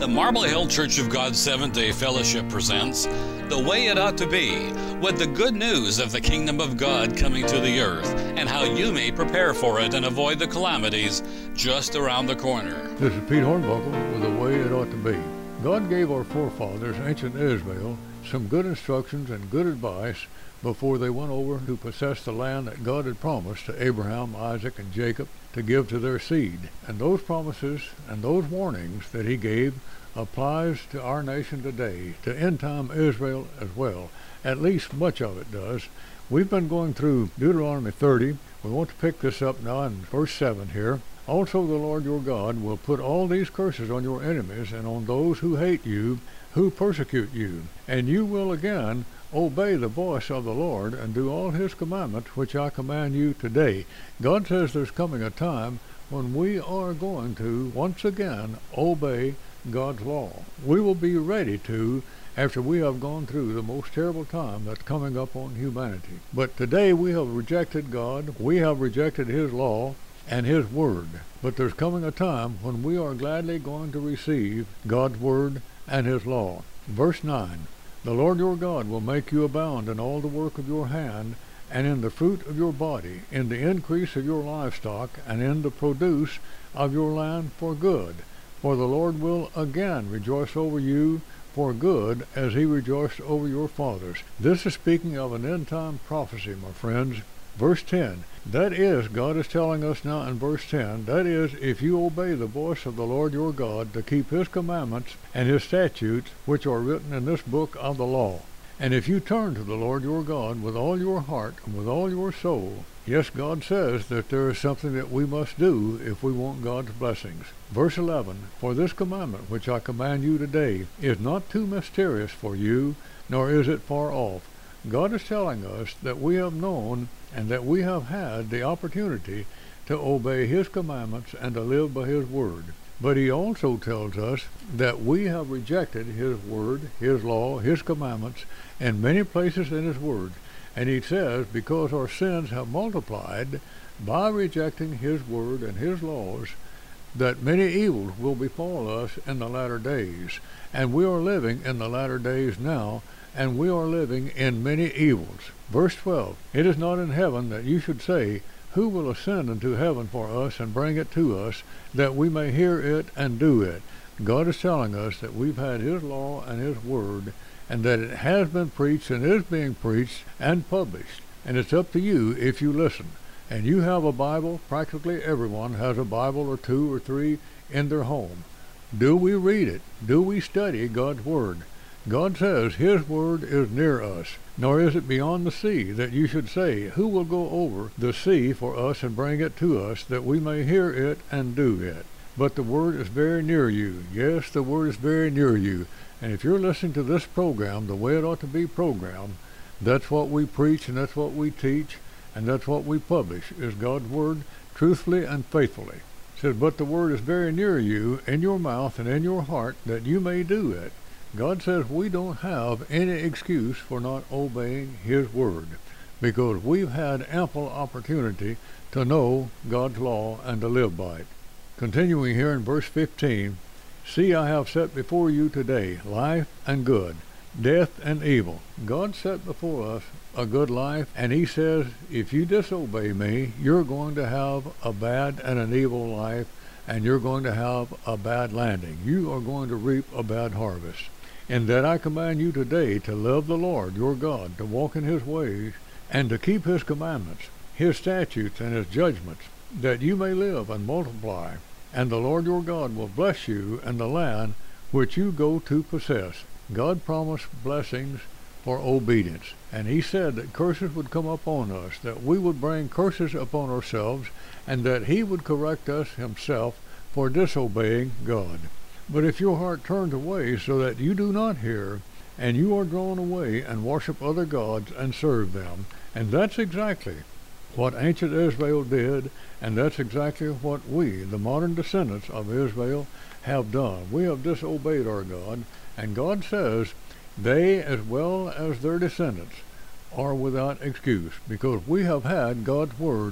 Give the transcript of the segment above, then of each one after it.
The Marble Hill Church of God Seventh-day Fellowship presents The Way It Ought to Be, with the good news of the kingdom of God coming to the earth and how you may prepare for it and avoid the calamities just around the corner. This is Pete Hornbuckle with The Way It Ought to Be. God gave our forefathers, ancient Israel, some good instructions and good advice before they went over to possess the land that God had promised to Abraham, Isaac, and Jacob to give to their seed. And those promises and those warnings that he gave applies to our nation today, to end-time Israel as well. At least much of it does. We've been going through Deuteronomy 30. We want to pick this up now in verse 7 here. Also the Lord your God will put all these curses on your enemies and on those who hate you, who persecute you. And you will again obey the voice of the Lord and do all his commandments which I command you today. God says there's coming a time when we are going to once again obey God's law. We will be ready to after we have gone through the most terrible time that's coming up on humanity. But today we have rejected God, we have rejected his law and his word. But there's coming a time when we are gladly going to receive God's word and his law. Verse 9, the Lord your God will make you abound in all the work of your hand, and in the fruit of your body, in the increase of your livestock, and in the produce of your land for good. For the Lord will again rejoice over you for good, as he rejoiced over your fathers. This is speaking of an end-time prophecy, my friends. Verse 10, that is, God is telling us now in verse 10, that is, if you obey the voice of the Lord your God to keep his commandments and his statutes, which are written in this book of the law. And if you turn to the Lord your God with all your heart and with all your soul, yes, God says that there is something that we must do if we want God's blessings. Verse 11, for this commandment which I command you today is not too mysterious for you, nor is it far off. God is telling us that we have known and that we have had the opportunity to obey his commandments and to live by his word. But he also tells us that we have rejected his word, his law, his commandments in many places in his word. And he says, because our sins have multiplied by rejecting his word and his laws, that many evils will befall us in the latter days. And we are living in the latter days now, and we are living in many evils. Verse 12, it is not in heaven that you should say, who will ascend into heaven for us and bring it to us, that we may hear it and do it. God is telling us that we've had his law and his word, and that it has been preached and is being preached and published. And it's up to you if you listen. And you have a Bible. Practically everyone has a Bible or two or three in their home. Do we read it? Do we study God's word? God says his word is near us, nor is it beyond the sea, that you should say, who will go over the sea for us and bring it to us, that we may hear it and do it? But the word is very near you. Yes, the word is very near you. And if you're listening to this program, the Way It Ought to Be program, that's what we preach and that's what we teach and that's what we publish, is God's word truthfully and faithfully. It says, but the word is very near you, in your mouth and in your heart, that you may do it. God says we don't have any excuse for not obeying his word, because we've had ample opportunity to know God's law and to live by it. Continuing here in verse 15, see, I have set before you today life and good, death and evil. God set before us a good life, and he says, if you disobey me, you're going to have a bad and an evil life, and you're going to have a bad landing. You are going to reap a bad harvest. And that I command you today to love the Lord your God, to walk in his ways, and to keep his commandments, his statutes, and his judgments, that you may live and multiply. And the Lord your God will bless you in the land which you go to possess. God promised blessings for obedience. And he said that curses would come upon us, that we would bring curses upon ourselves, and that he would correct us himself for disobeying God. But if your heart turns away so that you do not hear, and you are drawn away and worship other gods and serve them, and that's exactly what ancient Israel did, and that's exactly what we, the modern descendants of Israel, have done. We have disobeyed our God, and God says they, as well as their descendants, are without excuse, because we have had God's word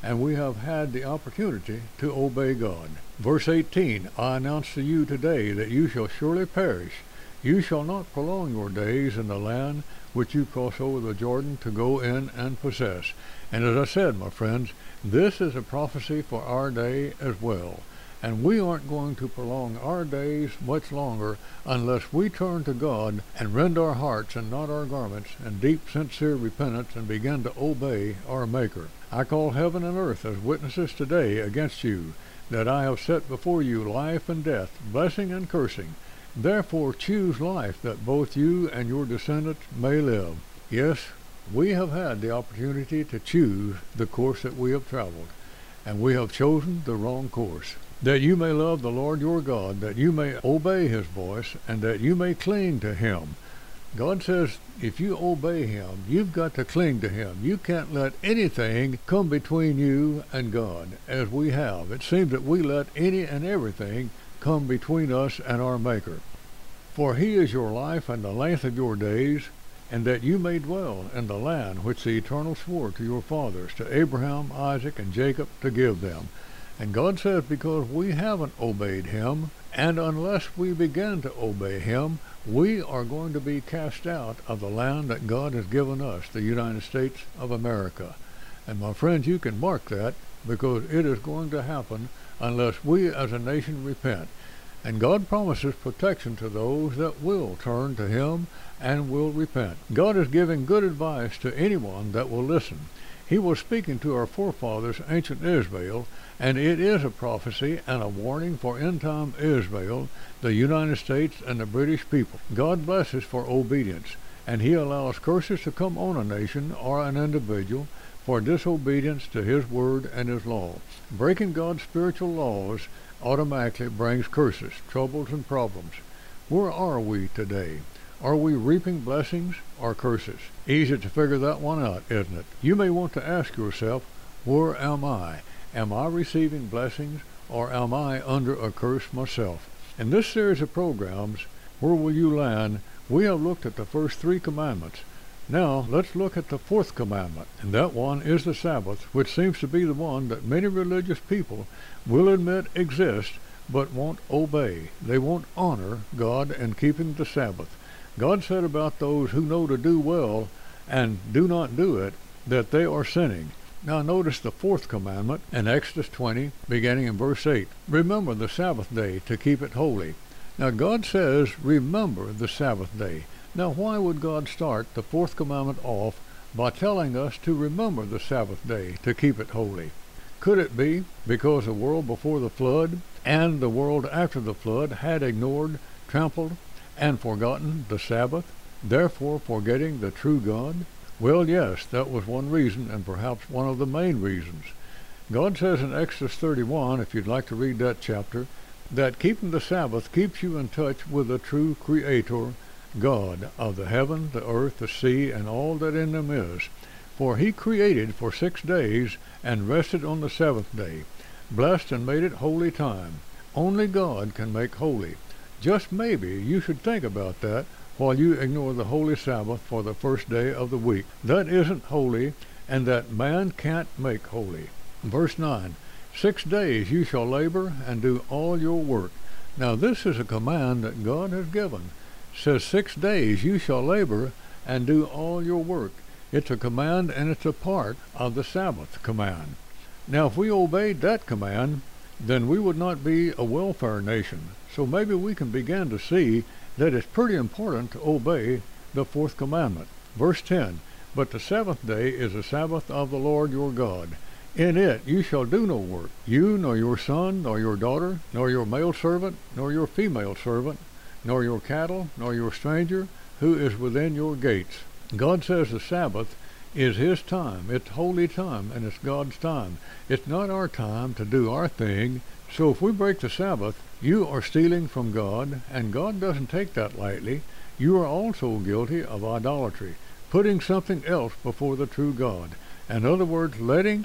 and we have had the opportunity to obey God. Verse 18, I announce to you today that you shall surely perish. You shall not prolong your days in the land which you cross over the Jordan to go in and possess. And as I said, my friends, this is a prophecy for our day as well. And we aren't going to prolong our days much longer unless we turn to God and rend our hearts and not our garments in deep, sincere repentance and begin to obey our Maker. I call heaven and earth as witnesses today against you, that I have set before you life and death, blessing and cursing. Therefore choose life, that both you and your descendants may live. Yes, we have had the opportunity to choose the course that we have traveled, and we have chosen the wrong course. That you may love the Lord your God, that you may obey his voice, and that you may cling to him. God says if you obey him, you've got to cling to him. You can't let anything come between you and God, as we have. It seems that we let any and everything come between us and our Maker. For he is your life and the length of your days, and that you may dwell in the land which the Eternal swore to your fathers, to Abraham, Isaac, and Jacob, to give them. And God says because we haven't obeyed him, and unless we begin to obey him, we are going to be cast out of the land that God has given us, the United States of America. And my friends, you can mark that, because it is going to happen unless we as a nation repent. And God promises protection to those that will turn to him and will repent. God is giving good advice to anyone that will listen. He was speaking to our forefathers, ancient Israel, and it is a prophecy and a warning for end-time Israel, the United States, and the British people. God blesses for obedience, and he allows curses to come on a nation or an individual for disobedience to his word and his law. Breaking God's spiritual laws automatically brings curses, troubles, and problems. Where are we today? Are we reaping blessings or curses? Easy to figure that one out, isn't it? You may want to ask yourself, where am I? Am I receiving blessings, or am I under a curse myself? In this series of programs, Where Will You Land?, we have looked at the first 3 commandments. Now, let's look at the 4th commandment, and that one is the Sabbath, which seems to be the one that many religious people will admit exists, but won't obey. They won't honor God in keeping the Sabbath. God said about those who know to do well and do not do it, that they are sinning. Now notice the 4th commandment in Exodus 20, beginning in verse 8. Remember the Sabbath day to keep it holy. Now God says, remember the Sabbath day. Now why would God start the 4th commandment off by telling us to remember the Sabbath day to keep it holy? Could it be because the world before the flood and the world after the flood had ignored, trampled, and forgotten the Sabbath, therefore forgetting the true God? Well, yes, that was one reason, and perhaps one of the main reasons. God says in Exodus 31, if you'd like to read that chapter, that keeping the Sabbath keeps you in touch with the true Creator, God of the heaven, the earth, the sea, and all that in them is. For he created for 6 days and rested on the 7th day, blessed and made it holy time. Only God can make holy. Just maybe you should think about that while you ignore the holy Sabbath for the first day of the week. That isn't holy, and that man can't make holy. Verse 9, 6 days you shall labor and do all your work. Now this is a command that God has given. It says 6 days you shall labor and do all your work. It's a command, and it's a part of the Sabbath command. Now if we obeyed that command, then we would not be a welfare nation. So maybe we can begin to see that it's pretty important to obey the 4th commandment. Verse 10, but the 7th day is a Sabbath of the Lord your God. In it you shall do no work, you, nor your son, nor your daughter, nor your male servant, nor your female servant, nor your cattle, nor your stranger, who is within your gates. God says the Sabbath is his time. It's holy time, and it's God's time. It's not our time to do our thing. So if we break the Sabbath, you are stealing from God, and God doesn't take that lightly. You are also guilty of idolatry, putting something else before the true God. In other words, letting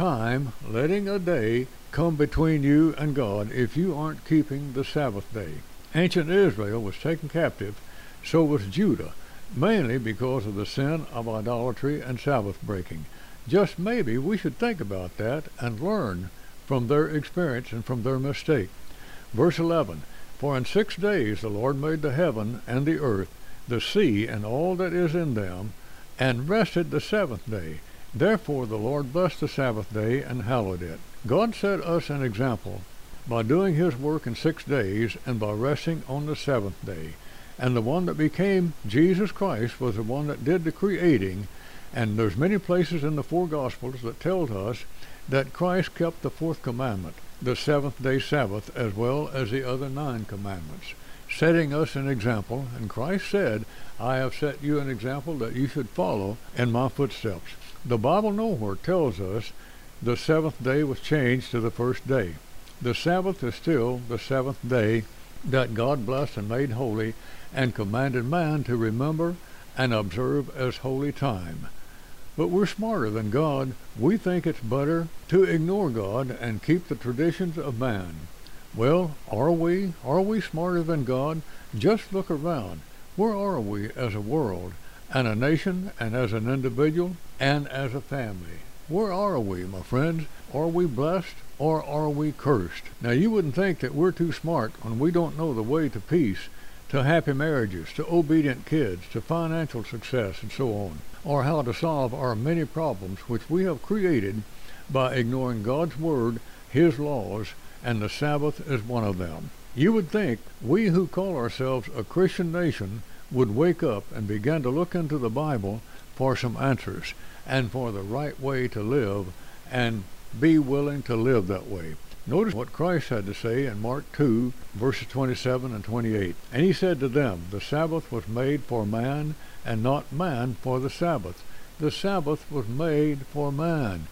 a day come between you and God if you aren't keeping the Sabbath day. Ancient Israel was taken captive, so was Judah, mainly because of the sin of idolatry and Sabbath breaking. Just maybe we should think about that and learn from their experience and from their mistake. Verse 11, For in 6 days the Lord made the heaven and the earth, the sea and all that is in them, and rested the seventh day. Therefore the Lord blessed the Sabbath day and hallowed it. God set us an example by doing his work in 6 days and by resting on the seventh day. And the one that became Jesus Christ was the one that did the creating. And there's many places in the 4 Gospels that tells us that Christ kept the 4th commandment, the seventh-day Sabbath, as well as the other 9 commandments, setting us an example. And Christ said, I have set you an example that you should follow in my footsteps. The Bible nowhere tells us the 7th day was changed to the 1st day. The Sabbath is still the 7th day that God blessed and made holy and commanded man to remember and observe as holy time. But we're smarter than God. We think it's better to ignore God and keep the traditions of man. Well, are we? Are we smarter than God? Just look around. Where are we as a world, and a nation, and as an individual, and as a family? Where are we, my friends? Are we blessed, or are we cursed? Now, you wouldn't think that we're too smart when we don't know the way to peace, to happy marriages, to obedient kids, to financial success, and so on, or how to solve our many problems which we have created by ignoring God's Word, His laws, and the Sabbath is one of them. You would think we who call ourselves a Christian nation would wake up and begin to look into the Bible for some answers and for the right way to live and be willing to live that way. Notice what Christ had to say in Mark 2, verses 27 and 28. And he said to them, The Sabbath was made for man, and not man for the Sabbath. The Sabbath was made for man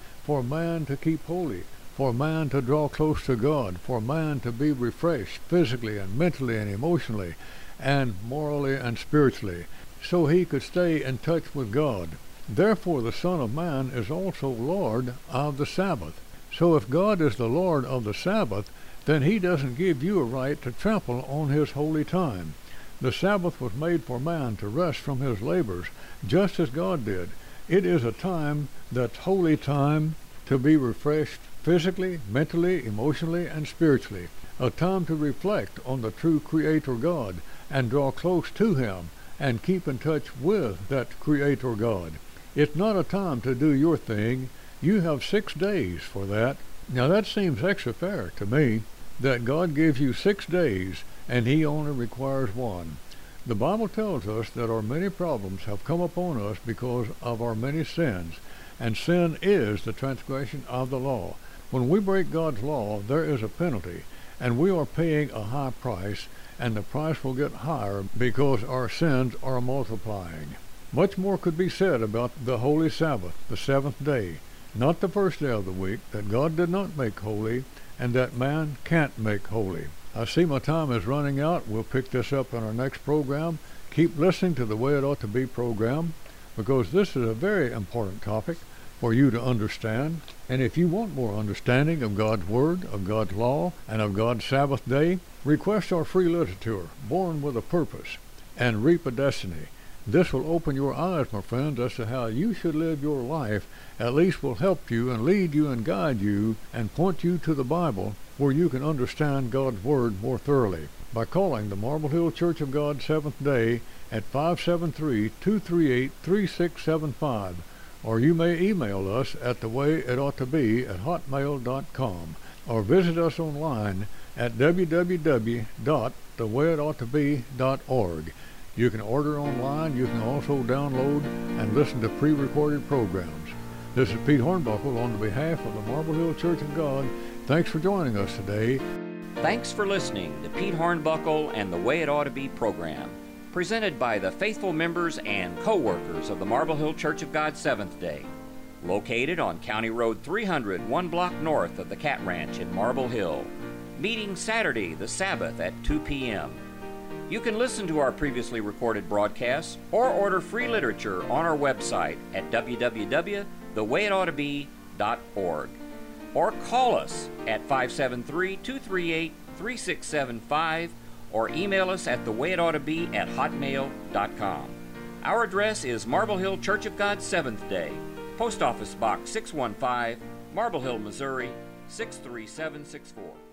to keep holy, for man to draw close to God, for man to be refreshed physically and mentally and emotionally and morally and spiritually, so he could stay in touch with God. Therefore the Son of Man is also Lord of the Sabbath. So if God is the Lord of the Sabbath, then he doesn't give you a right to trample on his holy time. The Sabbath was made for man to rest from his labors, just as God did. It is a time that's holy time to be refreshed physically, mentally, emotionally, and spiritually. A time to reflect on the true Creator God and draw close to him and keep in touch with that Creator God. It's not a time to do your thing. You have 6 days for that. Now that seems extra fair to me, that God gives you 6 days and he only requires 1. The Bible tells us that our many problems have come upon us because of our many sins, and sin is the transgression of the law. When we break God's law, there is a penalty, and we are paying a high price, and the price will get higher because our sins are multiplying. Much more could be said about the holy Sabbath, the 7th day, not the 1st day of the week, that God did not make holy, and that man can't make holy. I see my time is running out. We'll pick this up in our next program. Keep listening to the Way It Ought to Be program, because this is a very important topic for you to understand. And if you want more understanding of God's Word, of God's law, and of God's Sabbath day, request our free literature, Born with a Purpose and Reap a Destiny. This will open your eyes, my friends, as to how you should live your life. At least will help you and lead you and guide you and point you to the Bible, where you can understand God's Word more thoroughly, by calling the Marble Hill Church of God Seventh Day at 573-238-3675, or you may email us at thewayitoughtobe@hotmail.com, or visit us online at www.thewayitoughtobe.org. You can order online. You can also download and listen to pre-recorded programs. This is Pete Hornbuckle on behalf of the Marble Hill Church of God. Thanks for joining us today. Thanks for listening to Pete Hornbuckle and the Way It Ought to Be program, presented by the faithful members and co-workers of the Marble Hill Church of God Seventh Day, located on County Road 300, 1 block north of the Cat Ranch in Marble Hill, meeting Saturday the Sabbath at 2 p.m. You can listen to our previously recorded broadcasts or order free literature on our website at www.thewayitoughtobe.org, or call us at 573-238-3675, or email us at thewayitoughtobe@hotmail.com. Our address is Marble Hill Church of God Seventh Day, Post Office Box 615, Marble Hill, Missouri 63764.